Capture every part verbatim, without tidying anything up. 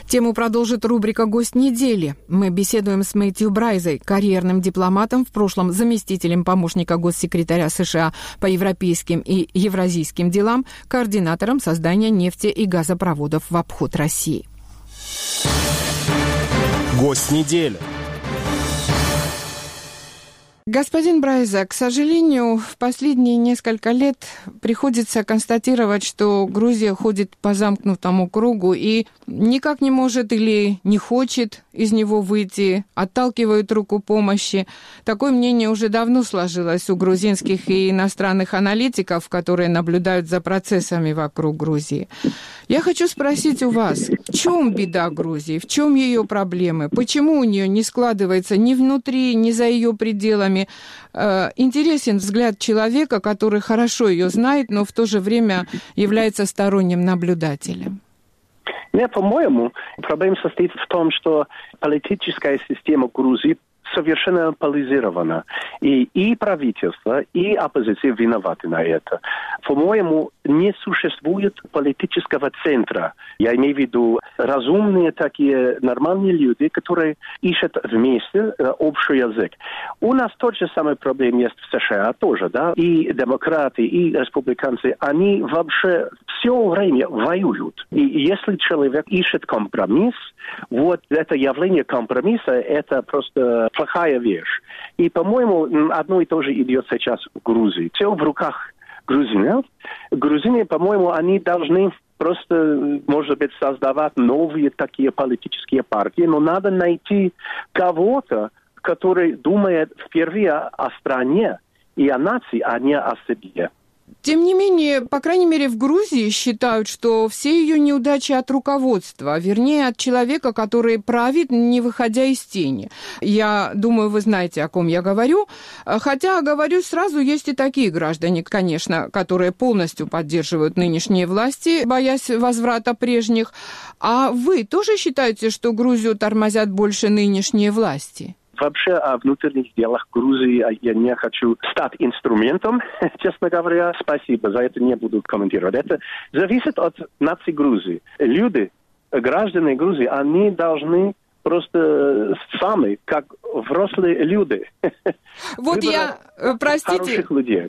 Тему продолжит рубрика «Гость недели». Мы беседуем с Мэтью Брайзой, карьерным дипломатом, в прошлом заместителем помощника госсекретаря США по европейским и евразийским делам, координатором создания нефти- и газопроводов в обход России. Гость недели. Господин Брайза, к сожалению, в последние несколько лет приходится констатировать, что Грузия ходит по замкнутому кругу и никак не может или не хочет из него выйти, отталкивает руку помощи. Такое мнение уже давно сложилось у грузинских и иностранных аналитиков, которые наблюдают за процессами вокруг Грузии. Я хочу спросить у вас, в чем беда Грузии, в чем ее проблемы, почему у нее не складывается ни внутри, ни за ее пределами. Интересен взгляд человека, который хорошо ее знает, но в то же время является сторонним наблюдателем. Нет, по-моему, проблема состоит в том, что политическая система Грузии совершенно поляризирована. И, и правительство, и оппозиция виноваты на это. По-моему, не существует политического центра. Я имею в виду разумные такие нормальные люди, которые ищут вместе э, общий язык. У нас тот же самый проблем есть в США тоже, да? И демократы, и республиканцы, они вообще все время воюют. И если человек ищет компромисс, вот это явление компромисса, это просто плохая вещь. И, по-моему, одно и то же идет сейчас в Грузии. Все в руках грузинов. Грузины, по-моему, они должны просто, может быть, создавать новые такие политические партии, но надо найти кого-то, который думает впервые о стране и о нации, а не о себе. Тем не менее, по крайней мере, в Грузии считают, что все ее неудачи от руководства, вернее, от человека, который правит, не выходя из тени. Я думаю, вы знаете, о ком я говорю. Хотя, говорю сразу, есть и такие граждане, конечно, которые полностью поддерживают нынешние власти, боясь возврата прежних. А вы тоже считаете, что Грузию тормозят больше нынешние власти? Вообще о внутренних делах Грузии я не хочу стать инструментом, честно говоря. Спасибо, за это не буду комментировать. Это зависит от нации Грузии. Люди, граждане Грузии, они должны просто сами, как взрослые люди. Вот я, простите,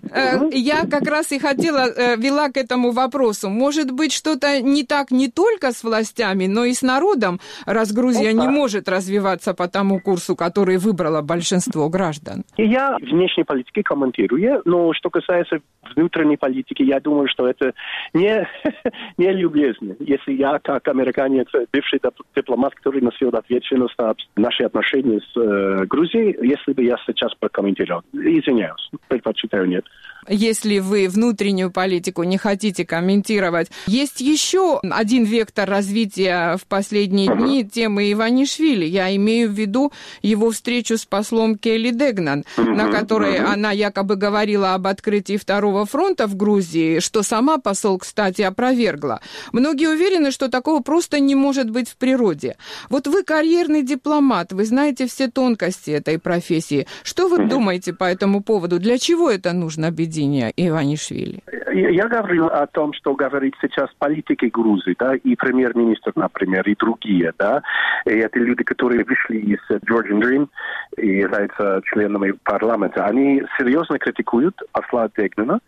э, я как раз и хотела, э, вела к этому вопросу. Может быть, что-то не так не только с властями, но и с народом, раз Грузия Опа. не может развиваться по тому курсу, который выбрало большинство граждан? Я внешней политики комментирую, но что касается внутренней политики, я думаю, что это не, не любезно. Если я, как американец, бывший дипломат, который носил ответственность за наши отношения с э, Грузией, если бы я сейчас прокомментировал. Извиняюсь, предпочитаю нет. Если вы внутреннюю политику не хотите комментировать, есть еще один вектор развития в последние uh-huh. дни темы Иванишвили. Я имею в виду его встречу с послом Келли Дегнан, uh-huh. на которой uh-huh. она якобы говорила об открытии второго фронта в Грузии, что сама посол, кстати, опровергла. Многие уверены, что такого просто не может быть в природе. Вот вы карьерный дипломат, вы знаете все тонкости этой профессии. Что вы uh-huh. думаете по этому поводу? Для чего это нужно объединить? Иванишвили. Я говорил о том, что говорит сейчас политики Грузии, да, и премьер-министр, например, и другие, да, и это люди, которые вышли из Georgian Dream и являются членами парламента, они серьезно критикуют посла Дегнана,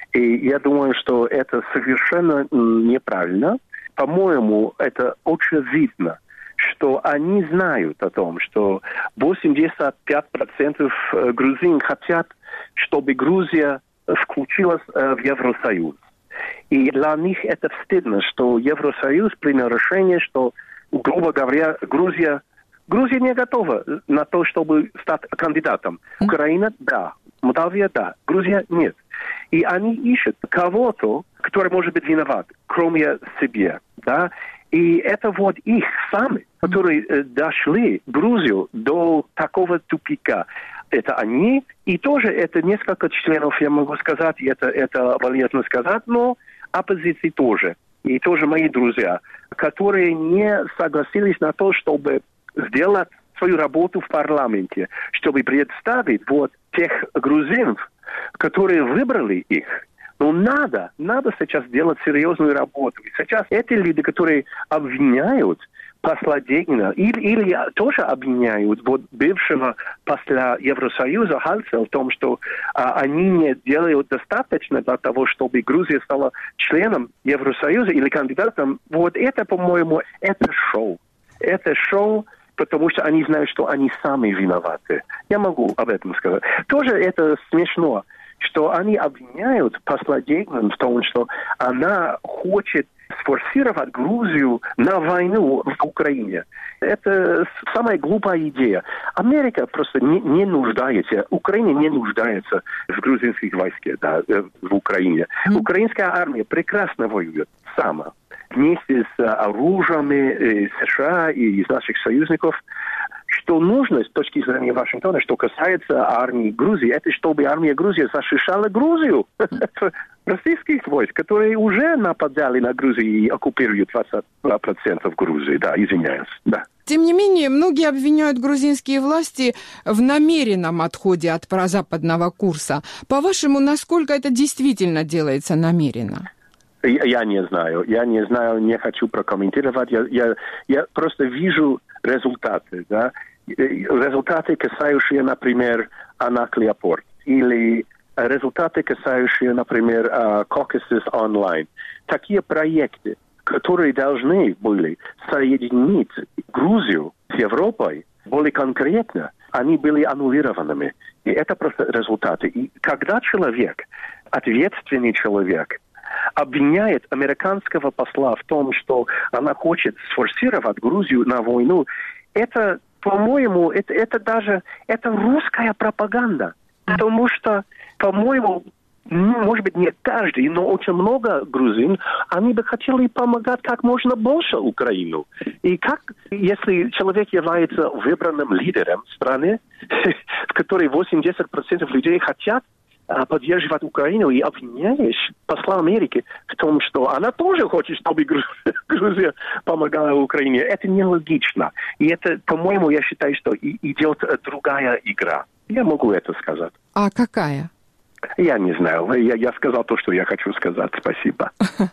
и я думаю, что это совершенно неправильно. По-моему, это очень видно, что они знают о том, что восемьдесят пять процентов грузин хотят, чтобы Грузия включилась э, в Евросоюз. И для них это стыдно, что Евросоюз принял решение, что, грубо говоря, Грузия, Грузия не готова на то, чтобы стать кандидатом. Украина – да, Молдавия – да, Грузия – нет. И они ищут кого-то, который может быть виноват, кроме себя, да. И это вот их сами, которые э, дошли Грузию до такого тупика. Это они, и тоже это несколько членов, я могу сказать, это, это валентно сказать, но оппозиции тоже. И тоже мои друзья, которые не согласились на то, чтобы сделать свою работу в парламенте, чтобы представить вот тех грузинов, которые выбрали их, Но надо, надо сейчас делать серьезную работу. И сейчас эти люди, которые обвиняют посла Дегина, или, или тоже обвиняют вот бывшего посла Евросоюза Хальца в том, что а, они не делают достаточно для того, чтобы Грузия стала членом Евросоюза или кандидатом. Вот это, по-моему, это шоу. Это шоу, потому что они знают, что они сами виноваты. Я могу об этом сказать. Тоже это смешно, что они обвиняют посла Дегина в том, что она хочет сфорсировать Грузию на войну в Украине. Это самая глупая идея. Америка просто не, не нуждается, Украина не нуждается в грузинских войсках, да, в Украине. Mm. Украинская армия прекрасно воюет сама. Вместе с оружием США и из наших союзников. Что нужно с точки зрения Вашингтона, что касается армии Грузии, это чтобы армия Грузии защищала Грузию. Российских войск, которые уже нападали на Грузию и оккупируют двадцать два процента Грузии. Да, извиняюсь. Да. Тем не менее, многие обвиняют грузинские власти в намеренном отходе от прозападного курса. По-вашему, насколько это действительно делается намеренно? Я, я не знаю. Я не знаю, не хочу прокомментировать. Я, я, я просто вижу результаты, да, результаты, касающие, например, Анаклиопорт, или результаты, касающие, например, Caucasus Online. Такие проекты, которые должны были соединить Грузию с Европой, более конкретно, они были аннулированными. И это просто результаты. И когда человек, ответственный человек, обвиняет американского посла в том, что она хочет сфорсировать Грузию на войну, это, по-моему, это, это даже это русская пропаганда. Потому что, по-моему, может быть, не каждый, но очень много грузин, они бы хотели помогать как можно больше Украину. И как, если человек является выбранным лидером страны, в которой восемьдесят процентов людей хотят поддерживать Украину, и обвиняешь посла Америки в том, что она тоже хочет, чтобы Грузия помогала Украине. Это нелогично. И это, по-моему, я считаю, что идет другая игра. Я могу это сказать. А какая? Я не знаю. Я, я сказал то, что я хочу сказать. Спасибо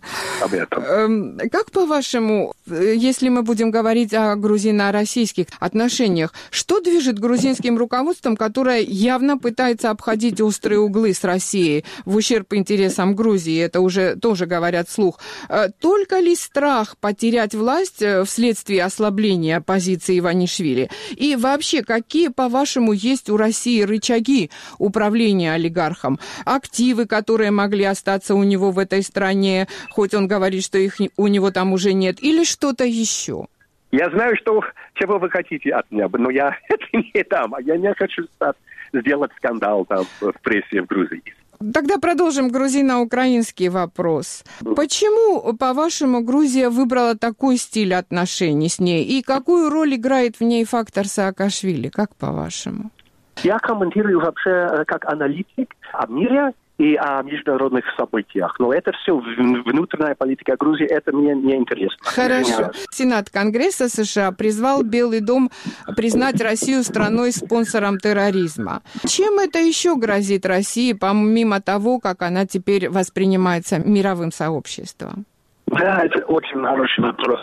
об этом. Как, по-вашему, если мы будем говорить о грузино-российских отношениях, что движет грузинским руководством, которое явно пытается обходить острые углы с Россией в ущерб интересам Грузии? Это уже тоже говорят вслух. Только ли страх потерять власть вследствие ослабления позиции Иванишвили? И вообще, какие, по-вашему, есть у России рычаги управления олигархом? Активы, которые могли остаться у него в этой стране, хоть он говорит, что их у него там уже нет, или что-то еще? Я знаю, что, чего вы хотите от меня, но я это не дам. Я не хочу стать, сделать скандал там в прессе в Грузии. Тогда продолжим грузино-украинский вопрос. Почему, по-вашему, Грузия выбрала такой стиль отношений с ней? И какую роль играет в ней фактор Саакашвили? Как по-вашему? Я комментирую вообще как аналитик о мире и о международных событиях. Но это все внутренняя политика Грузии, это мне не интересно. Хорошо. Сенат Конгресса США призвал Белый дом признать Россию страной-спонсором терроризма. Чем это еще грозит России, помимо того, как она теперь воспринимается мировым сообществом? Да, это очень хороший вопрос.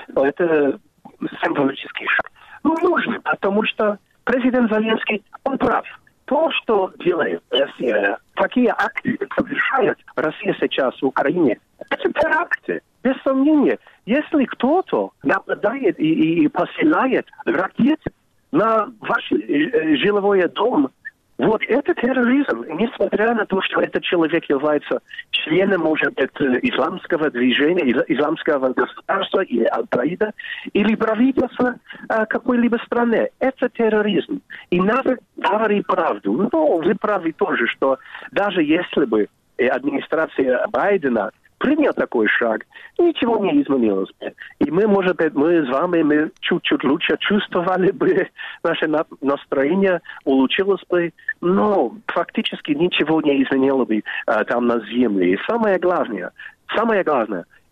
Это символический шаг. Ну, нужно, потому что президент Зеленский, он прав. То, что делает Россия, такие акты совершает Россия сейчас в Украине, это теракты, без сомнения. Если кто-то нападает и, и, и посылает ракеты на ваш э, жилой дом, вот это терроризм. Несмотря на то, что этот человек является членом, может быть, исламского движения, исламского государства или Аль-Каида, или правительства какой-либо страны. Это терроризм. И надо говорить правду. Но вы правы тоже, что даже если бы администрация Байдена принял такой шаг, ничего не изменилось бы. И мы, может быть, мы с вами мы чуть-чуть лучше чувствовали бы, наше настроение улучшилось бы, но фактически ничего не изменило бы а, там на земле. И самое главное, самое главное,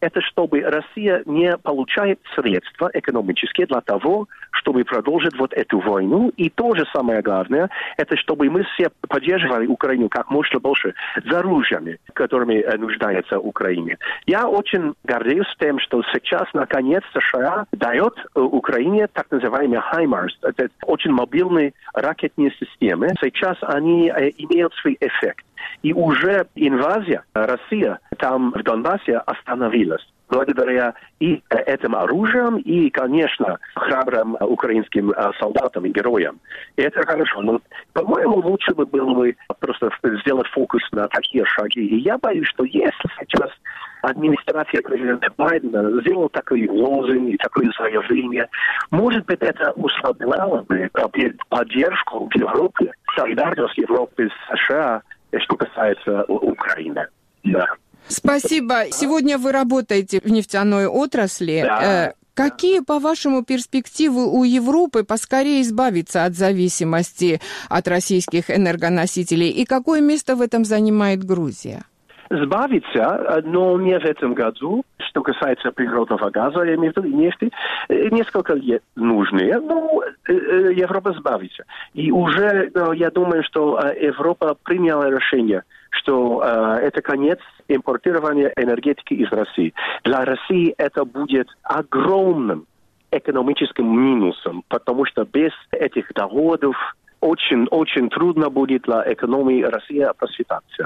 это чтобы Россия не получает средства экономические для того, чтобы продолжить вот эту войну. И то же самое главное, это чтобы мы все поддерживали Украину как можно больше за оружиями, которыми нуждается Украина. Я очень горжусь тем, что сейчас, наконец, США дает Украине так называемые хаймарс. Это очень мобильные ракетные системы. Сейчас они имеют свой эффект. И уже инвазия России там в Донбассе остановилась. Благодаря и этим оружием, и, конечно, храбрым украинским солдатам и героям. И это хорошо. Но, по-моему, лучше бы было бы просто сделать фокус на такие шаги. И я боюсь, что если сейчас администрация президента Байдена сделала такой лозунг и такое заявление, может быть, это услабляло бы поддержку в Европе, солидарность Европы с США, что касается Украины. Да. Спасибо. Сегодня вы работаете в нефтяной отрасли. Да. Какие, по-вашему, перспективы у Европы поскорее избавиться от зависимости от российских энергоносителей? И какое место в этом занимает Грузия? Сбавиться, но не в этом году. Что касается природного газа, я имею в виду нефти, несколько лет нужны, но Европа сбавится. И уже я думаю, что Европа приняла решение, что это конец импортирования энергетики из России. Для России это будет огромным экономическим минусом, потому что без этих доходов очень-очень трудно будет для экономии России процветаться.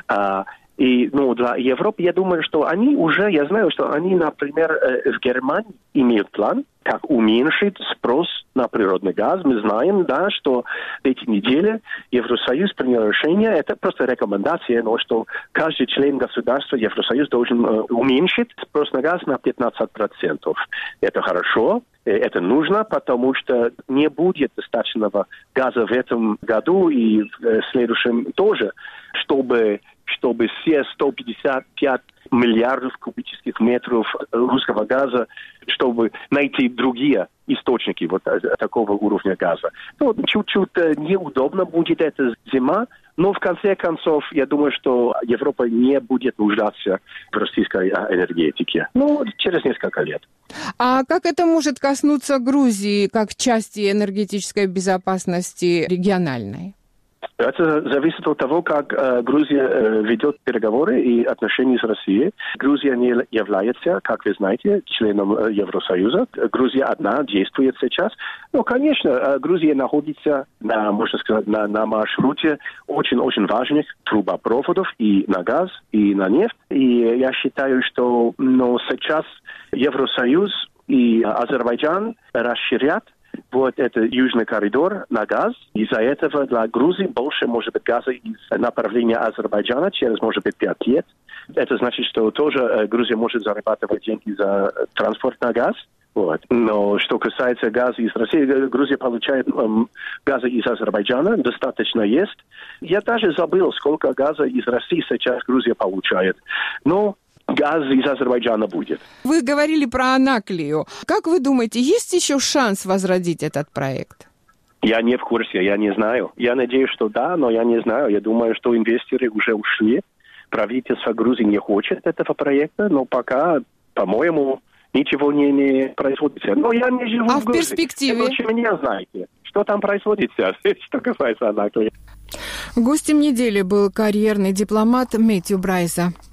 И ну, для Европы, я думаю, что они уже, я знаю, что они, например, в Германии имеют план, как уменьшить спрос на природный газ. Мы знаем, да, что эти недели Евросоюз принял решение, это просто рекомендация, но что каждый член государства Евросоюз должен э, уменьшить спрос на газ на пятнадцать процентов. Это хорошо, это нужно, потому что не будет достаточного газа в этом году и в следующем тоже, чтобы чтобы все сто пятьдесят пять миллиардов кубических метров русского газа, чтобы найти другие источники вот такого уровня газа. Ну, чуть-чуть неудобно будет эта зима, но в конце концов, я думаю, что Европа не будет нуждаться в российской энергетике. Ну, через несколько лет. А как это может коснуться Грузии как части энергетической безопасности региональной? Это зависит от того, как э, Грузия э, ведет переговоры и отношения с Россией. Грузия не является, как вы знаете, членом э, Евросоюза. Грузия одна действует сейчас. Но, конечно, э, Грузия находится на, можно сказать, на, на маршруте очень-очень важных трубопроводов и на газ, и на нефть. И я считаю, что ну, сейчас Евросоюз и Азербайджан расширят вот этот южный коридор на газ. Из-за этого для Грузии больше может быть газа из направления Азербайджана через, может быть, пять лет. Это значит, что тоже Грузия может зарабатывать деньги за транспорт на газ. Вот. Но что касается газа из России, Грузия получает эм, газа из Азербайджана, достаточно есть. Я даже забыл, сколько газа из России сейчас Грузия получает. Но газ из Азербайджана будет. Вы говорили про Анаклию. Как вы думаете, есть еще шанс возродить этот проект? Я не в курсе, я не знаю. Я надеюсь, что да, но я не знаю. Я думаю, что инвесторы уже ушли. Правительство Грузии не хочет этого проекта, но пока, по-моему, ничего не, не происходит. Но я не живу а в Грузии. А в перспективе? Вы лучше меня знаете. Что там происходит сейчас, что касается Анаклии. Гостем недели был карьерный дипломат Мэтью Брайза.